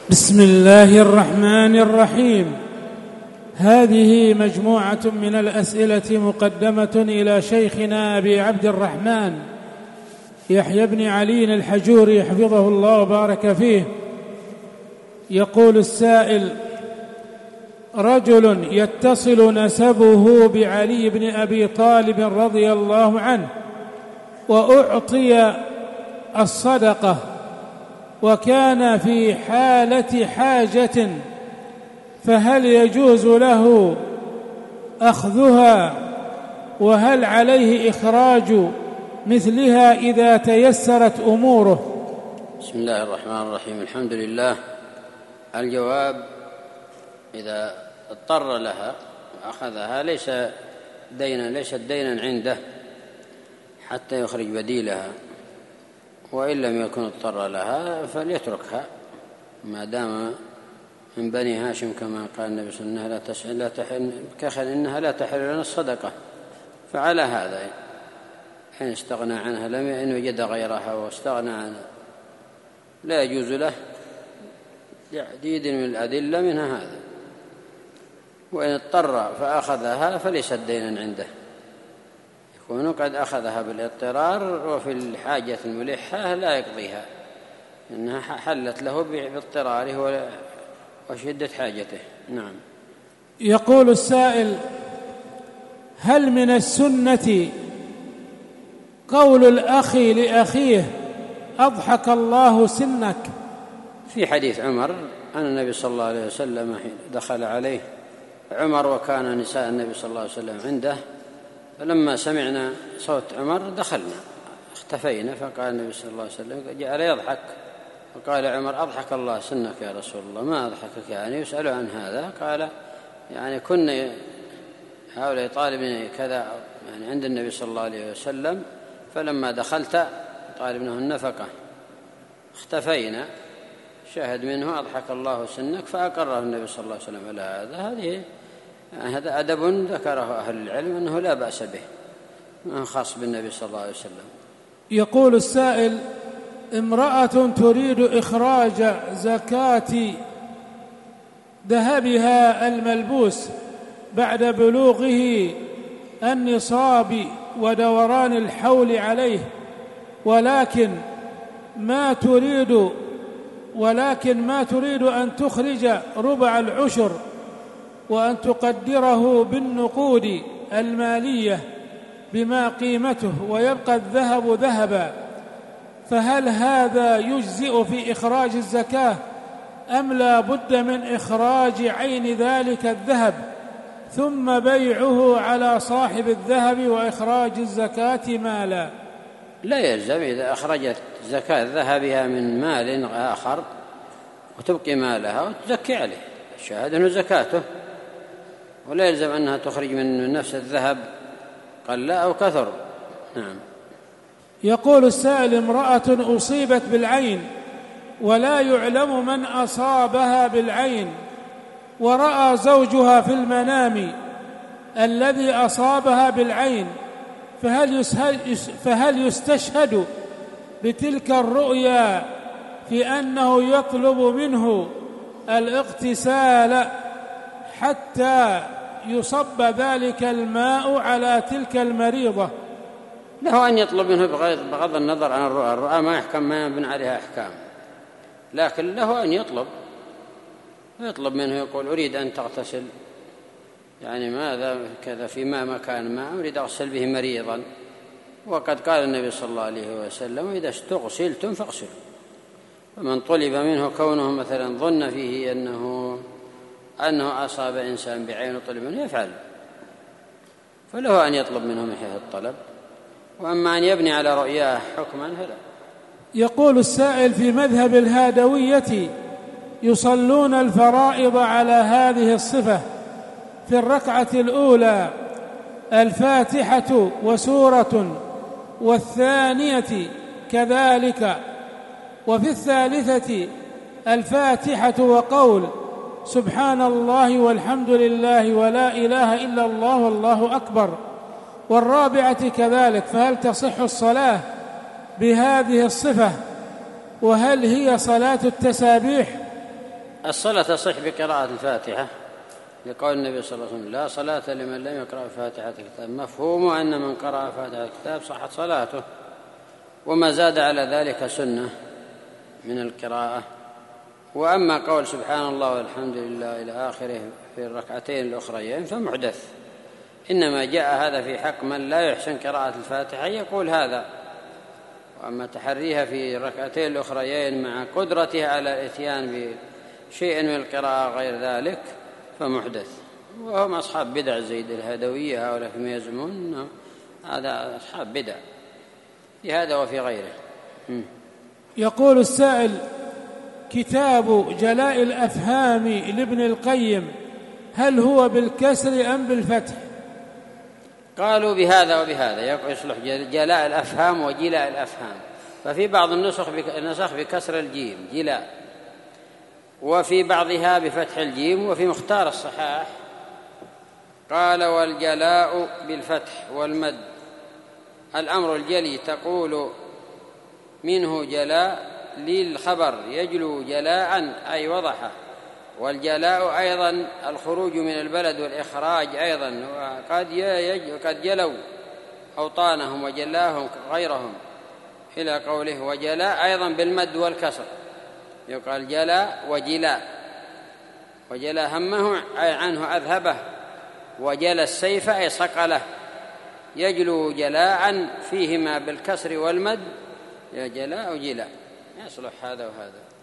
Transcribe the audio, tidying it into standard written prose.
بسم الله الرحمن الرحيم. هذه مجموعة من الأسئلة مقدمة إلى شيخنا أبي عبد الرحمن يحيى بن علي الحجوري حفظه الله وبارك فيه. يقول السائل: رجل يتصل نسبه بعلي بن أبي طالب رضي الله عنه وأعطي الصدقة وكان في حالة حاجة، فهل يجوز له أخذها؟ وهل عليه إخراج مثلها إذا تيسرت أموره؟ بسم الله الرحمن الرحيم. الحمد لله. الجواب: إذا اضطر لها وأخذها ليست دينا عنده حتى يخرج بديلها، وإن لم يكن اضطر لها فليتركها ما دام من بني هاشم، كما قال النبي صلى الله عليه وسلم: إنها لا تحل لنا الصدقة. فعلى هذا حين استغنى عنها إن وجد غيرها واستغنى عنها لا يجوز له لعديد من الأدلة منها هذا. وإن اضطر فأخذها فليست دينا عنده، يكون قد أخذها بالاضطرار، وفي الحاجة الملحة لا يقضيها، إنها حلت له باضطراره وشدة حاجته. نعم. يقول السائل: هل من السنة قول الأخ لأخيه أضحك الله سنك؟ في حديث عمر أن النبي صلى الله عليه وسلم دخل عليه عمر وكان نساء النبي صلى الله عليه وسلم عنده، فلما سمعنا صوت عمر دخلنا اختفينا، فقال النبي صلى الله عليه وسلم جعل يضحك، فقال عمر: أضحك الله سنك يا رسول الله. ما أضحكك؟ يعني يسأله عن هذا. قال: يعني كنا هؤلاء طالبين كذا يعني عند النبي صلى الله عليه وسلم، فلما دخلت طالبنه النفقة اختفينا، شاهد منه أضحك الله سنك، فأقره النبي صلى الله عليه وسلم على هذا. هذا أدب ذكره أهل العلم أنه لا بأس به، ما خاص بالنبي صلى الله عليه وسلم. يقول السائل: امرأة تريد إخراج زكاة ذهبها الملبوس بعد بلوغه النصاب ودوران الحول عليه، ولكن ما تريد أن تخرج ربع العشر وأن تقدره بالنقود المالية بما قيمته ويبقى الذهب ذهبا، فهل هذا يجزئ في إخراج الزكاة أم لا بد من إخراج عين ذلك الذهب ثم بيعه على صاحب الذهب وإخراج الزكاة مالا؟ لا يلزم إذا أخرجت زكاة ذهبها من مال آخر وتبقي مالها وتزكي عليه، الشاهد أنه زكاته، ولا يلزم أنها تخرج من نفس الذهب قل أو كثر. نعم. يقول السائل: امرأة أصيبت بالعين ولا يعلم من أصابها بالعين، ورأى زوجها في المنام الذي أصابها بالعين، فهل يستشهد بتلك الرؤيا في أنه يطلب منه الاغتسال حتى يصب ذلك الماء على تلك المريضة؟ له أن يطلب منه بغض النظر عن الرؤى ما يحكم، ما يبنى عليها أحكام، لكن له أن يطلب منه، يقول: أريد أن تغتسل، يعني ماذا كذا في مكان ما أريد أغسل به مريضا، وقد قال النبي صلى الله عليه وسلم: إذا استغسلتم فاغسلوا. فمن طلب منه كونه مثلا ظن فيه أنه أصاب إنسان بعين وطلب منه يفعل، فله أن يطلب منه من حيث الطلب، وأما أن يبني على رؤياه حكما فلا. يقول السائل: في مذهب الهادوية يصلون الفرائض على هذه الصفة: في الركعة الأولى الفاتحة وسورة، والثانية كذلك، وفي الثالثة الفاتحة وقول سبحان الله والحمد لله ولا إله إلا الله والله أكبر، والرابعة كذلك. فهل تصح الصلاة بهذه الصفة؟ وهل هي صلاة التسابيح الصلاة تصح بقراءة الفاتحة لقول النبي صلى الله عليه وسلم: لا صلاة لمن لم يقرأ فاتحة الكتاب. مفهوم أن من قرأ فاتحة الكتاب صحت صلاته، وما زاد على ذلك سنة من القراءة. وأما قول سبحان الله والحمد لله إلى آخره في الركعتين الأخريين فمحدث، إنما جاء هذا في حق من لا يحسن قراءة الفاتحة يقول هذا. وأما تحريها في الركعتين الأخريين مع قدرتها على الإتيان بشيء من القراءة غير ذلك فمحدث. وهم أصحاب بدع زيد الهدوية هؤلاء كما يزعمون، هذا أصحاب بدع في هذا وفي غيره. يقول السائل: كتاب جلاء الأفهام لابن القيم هل هو بالكسر أم بالفتح؟ قالوا بهذا وبهذا، يصلح جلاء الأفهام وجلاء الأفهام. ففي بعض النسخ بكسر الجيم جلاء، وفي بعضها بفتح الجيم، وفي مختار الصحاح قال: والجلاء بالفتح والمد الأمر الجلي، تقول منه جلاء للخبر يجلو جلاء أي وضحه. والجلاء أيضا الخروج من البلد والإخراج أيضا، وقد جلوا أوطانهم وجلاهم غيرهم، إلى قوله وجلاء أيضا بالمد والكسر، يقال جلاء وجلاء. وجلاء همه أي عنه أذهبه، وجل السيف أي صقله. يجلو جلاء فيهما بالكسر والمد، يا جلاء وجلاء، يصلح هذا وهذا.